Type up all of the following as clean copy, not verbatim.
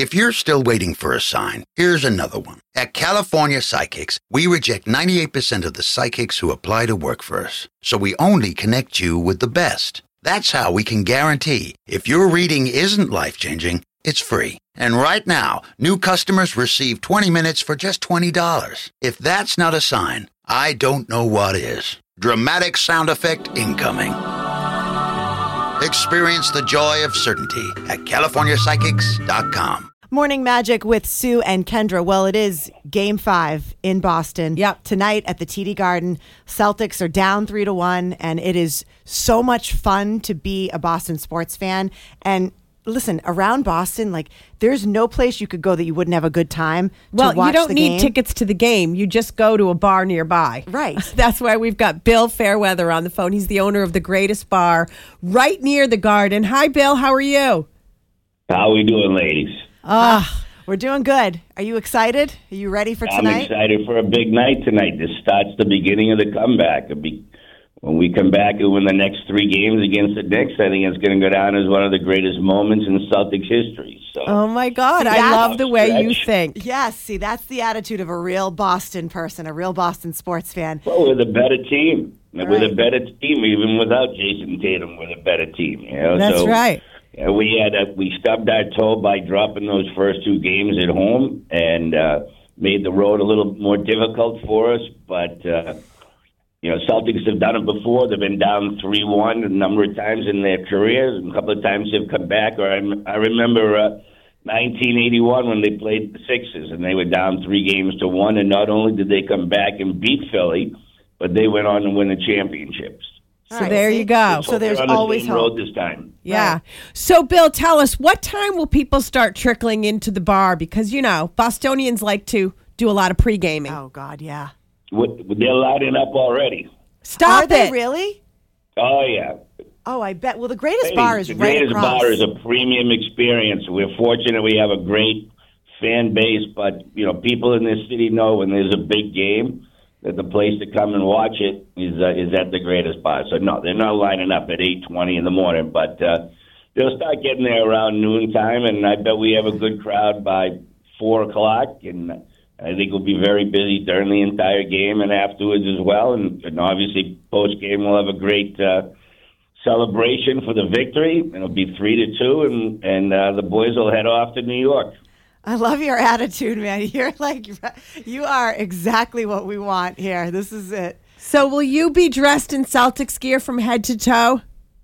If you're still waiting for a sign, here's another one. At California Psychics, we reject 98% of the psychics who apply to work for us. So we only connect you with the best. That's how we can guarantee if your reading isn't life-changing, it's free. And right now, new customers receive 20 minutes for just $20. If that's not a sign, I don't know what is. Dramatic sound effect incoming. Experience the joy of certainty at CaliforniaPsychics.com. Morning Magic with Sue and Kendra. Well, it is Game 5 in Boston. Yep. Tonight at the TD Garden. Celtics are down 3-1, and it is so much fun to be a Boston sports fan. And listen, around Boston, like, there's no place you could go that you wouldn't have a good time to watch the game. Well, you don't need tickets to the game. You just go to a ar nearby. Right. That's why we've got Bill Fairweather on the phone. He's the owner of the Greatest Bar right near the Garden. Hi, Bill. How are you? How we doing, ladies? We're doing good. Are you excited? Are you ready for tonight? I'm excited for a big night tonight. This starts the beginning of the comeback. When we come back and win the next 3 games against the Knicks, I think it's going to go down as one of the greatest moments in Celtics history. So, oh, my God. I love the way you think. Yes. See, that's the attitude of a real Boston person, a real Boston sports fan. Well, we're the better team. Right. We're the better team. Even without Jason Tatum, we're the better team. You know? That's right. Yeah, we stubbed our toe by dropping those first 2 games at home and made the road a little more difficult for us. But, Celtics have done it before. They've been down 3-1 a number of times in their careers. And a couple of times they've come back. Or I remember 1981 when they played the Sixers and they were down 3-1. And not only did they come back and beat Philly, but they went on to win the championships. So there you go. So there's always hope. Road this time. Yeah. Right. So, Bill, tell us, what time will people start trickling into the bar? Because, Bostonians like to do a lot of pre-gaming. Oh, God, yeah. They're lighting up already. Are they really? Oh, yeah. Oh, I bet. Well, the Greatest Bar is right across. The Greatest Bar is a premium experience. We're fortunate we have a great fan base, but, people in this city know when there's a big game that the place to come and watch it is at the Greatest Bar. So, no, they're not lining up at 8:20 in the morning, but they'll start getting there around noontime, and I bet we have a good crowd by 4 o'clock, and I think we'll be very busy during the entire game and afterwards as well, and obviously post-game we'll have a great celebration for the victory. It'll be 3-2, and the boys will head off to New York. I love your attitude, man. You are exactly what we want here. This is it. So will you be dressed in Celtics gear from head to toe?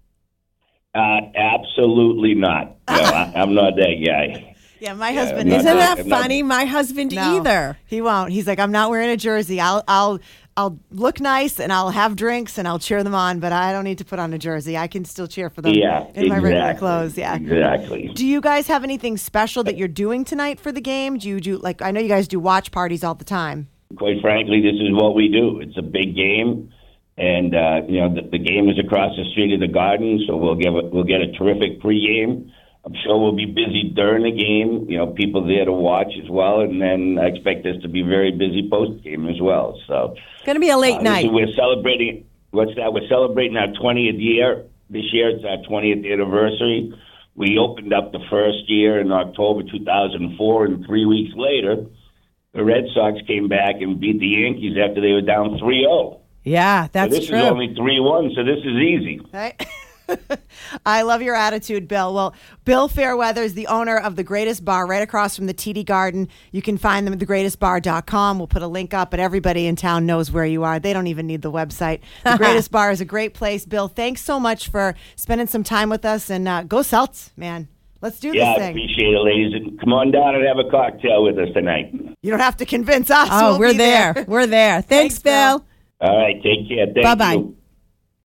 Absolutely not. No, I'm not that guy. Yeah, my husband isn't that funny? My husband either. He won't. He's like, I'm not wearing a jersey. I'll look nice and I'll have drinks and I'll cheer them on, but I don't need to put on a jersey. I can still cheer for them in my regular clothes. Yeah, exactly. Do you guys have anything special that you're doing tonight for the game? Do you do, like, I know you guys do watch parties all the time. Quite frankly, this is what we do. It's a big game, and the game is across the street of the Garden, so we'll get a terrific pregame. I'm sure we'll be busy during the game, people there to watch as well, and then I expect us to be very busy post-game as well. So it's going to be a late night. We're celebrating, We're celebrating our 20th year. This year it's our 20th anniversary. We opened up the first year in October 2004, and 3 weeks later, the Red Sox came back and beat the Yankees after they were down 3-0. Yeah, that's true. This is only 3-1, so this is easy. Right. I love your attitude, Bill. Well, Bill Fairweather is the owner of the Greatest Bar right across from the TD Garden. You can find them at thegreatestbar.com. We'll put a link up, but everybody in town knows where you are. They don't even need the website. The Greatest Bar is a great place. Bill, thanks so much for spending some time with us, and go Celts, man. Let's do this thing. Yeah, I appreciate it, ladies. And come on down and have a cocktail with us tonight. You don't have to convince us. Oh, we're there. We're there. Thanks, Bill. All right, take care. Thank Bye-bye. you.